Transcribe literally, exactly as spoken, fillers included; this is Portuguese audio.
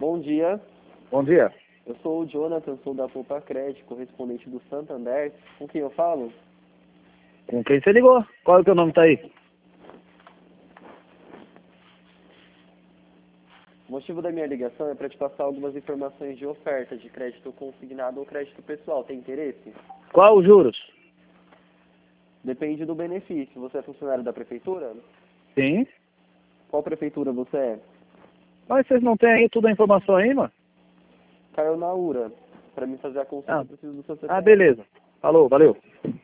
Bom dia, Bom dia. eu sou o Jonathan, sou da Poupa Crédito, correspondente do Santander. Com quem eu falo? Com quem você ligou? Qual é o teu nome tá aí? O motivo da minha ligação é para te passar algumas informações de oferta de crédito consignado ou crédito pessoal. Tem interesse? Qual os juros? Depende do benefício. Você é funcionário da prefeitura? Sim. Qual prefeitura você é? Mas vocês não têm aí toda a informação aí, mano? Caiu na U R A. Para mim fazer a consulta, Ah, eu preciso do seu C P F. ah beleza. Falou, valeu.